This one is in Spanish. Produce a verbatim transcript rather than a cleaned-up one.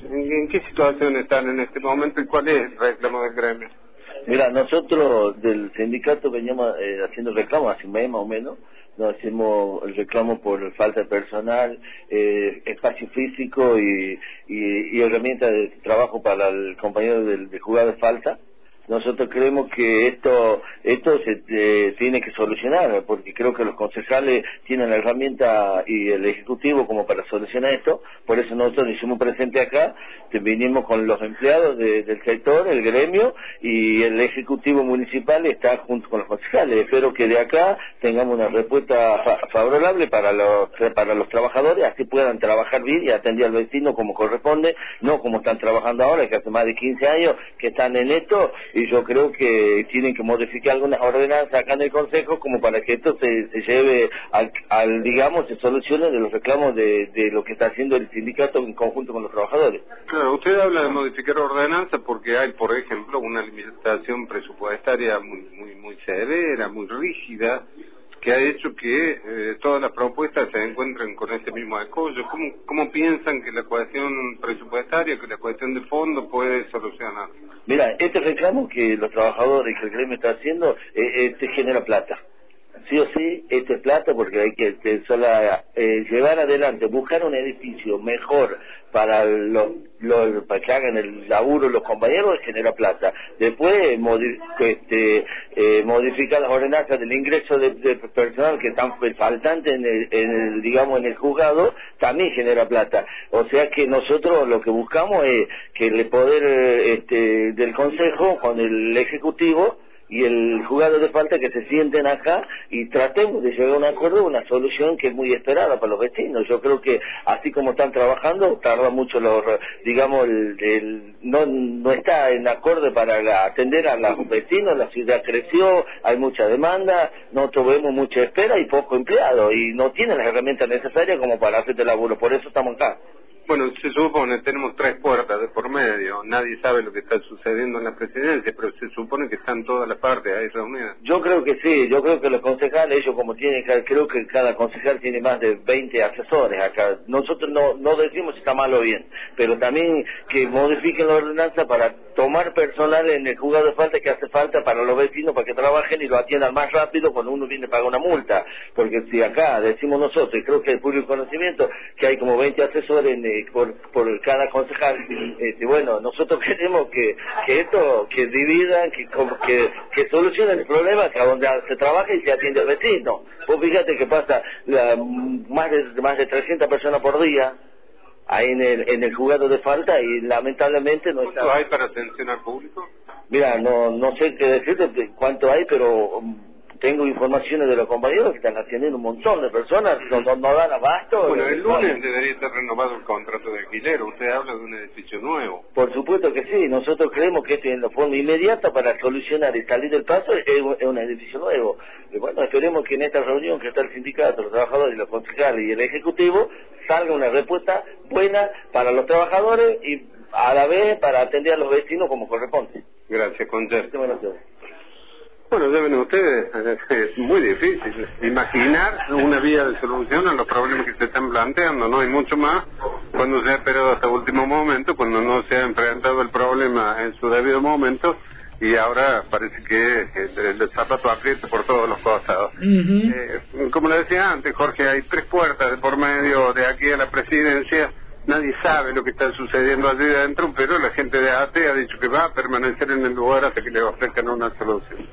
¿En, en qué situación están en este momento y cuál es el reclamo del gremio? Mira, nosotros del sindicato veníamos eh, haciendo reclamos hace un mes más o menos. Nos hacemos el reclamo por falta de personal, eh, espacio físico y, y, y herramientas de trabajo para el compañero del, del jugador de falta. Nosotros creemos que esto esto se eh, tiene que solucionar, porque creo que los concejales tienen la herramienta y el ejecutivo como para solucionar esto. Por eso nosotros nos hicimos presente acá, vinimos con los empleados de, del sector, el gremio, y el ejecutivo municipal está junto con los concejales. Espero que de acá tengamos una respuesta fa favorable para los para los trabajadores, así puedan trabajar bien y atender al vecino como corresponde, no como están trabajando ahora, que hace más de quince años que están en esto. Y yo creo que tienen que modificar algunas ordenanzas acá en el Consejo como para que esto se, se lleve al, al, digamos, se solucione de los reclamos de, de lo que está haciendo el sindicato en conjunto con los trabajadores. Claro, usted habla de modificar ordenanzas porque hay, por ejemplo, una limitación presupuestaria muy, muy, muy severa, muy rígida, que ha hecho que eh, todas las propuestas se encuentren con ese mismo escollo. ¿Cómo, ¿Cómo piensan que la cuestión presupuestaria, que la cuestión de fondo puede solucionar? Mira, este reclamo que los trabajadores, que el gremio está haciendo, eh, este genera plata. Sí o sí, esto es plata porque hay que, que sola, eh, llevar adelante, buscar un edificio mejor para los, los para que hagan el laburo los compañeros, genera plata. Después modi este, eh, modificar las ordenanzas del ingreso de, de personal que están faltantes en el, en el, digamos, en el juzgado, también genera plata. O sea que nosotros lo que buscamos es que el poder este, del Consejo con el Ejecutivo y el juzgado de falta que se sienten acá y tratemos de llegar a un acuerdo, una solución que es muy esperada para los vecinos. Yo creo que así como están trabajando, tarda mucho, los, digamos, el, el, no, no está en acorde para la, atender a los vecinos, la ciudad creció, hay mucha demanda, nosotros vemos mucha espera y poco empleado, y no tienen las herramientas necesarias como para hacer el laburo, por eso estamos acá. Bueno, se supone, tenemos tres puertas de por medio, nadie sabe lo que está sucediendo en la presidencia, pero se supone que están todas las partes ahí reunidas. Yo creo que sí, yo creo que los concejales, ellos como tienen, creo que cada concejal tiene más de veinte asesores acá. Nosotros no, no decimos si está mal o bien, pero también que modifiquen la ordenanza para tomar personal en el juzgado de falta que hace falta para los vecinos, para que trabajen y lo atiendan más rápido cuando uno viene a pagar una multa. Porque si acá decimos nosotros, y creo que hay público conocimiento, que hay como veinte asesores en, eh, por, por cada concejal, este, bueno, nosotros queremos que, que esto, que dividan, que, que, que solucionen el problema, que a donde se trabaja y se atiende al vecino. Vos fíjate que pasa la, más de más de trescientas personas por día ahí en el en el juzgado de falta y lamentablemente no está. ¿Cuánto hay para atención al público? Mira, no no sé qué decirte cuánto hay, pero um, tengo informaciones de los compañeros que están atendiendo un montón de personas, no, no, no dan abasto. Bueno, el lunes debería estar renovado el contrato de alquiler, usted habla de un edificio nuevo. Por supuesto que sí, nosotros creemos que esto es de forma inmediata para solucionar y salir del paso es, es un edificio nuevo. Y bueno, esperemos que en esta reunión que está el sindicato, los trabajadores, los concejales y el ejecutivo salga una respuesta buena para los trabajadores y a la vez para atender a los vecinos como corresponde. Gracias, Concha. Bueno, Bueno, deben ustedes, es muy difícil imaginar una vía de solución a los problemas que se están planteando, no hay mucho más cuando se ha esperado hasta último momento, cuando no se ha enfrentado el problema en su debido momento y ahora parece que el, el zapato aprieta por todos los costados. Uh-huh. eh, como le decía antes, Jorge, hay tres puertas de por medio de aquí a la presidencia. Nadie sabe lo que está sucediendo allí adentro, pero la gente de A T E ha dicho que va a permanecer en el lugar hasta que le ofrezcan una solución.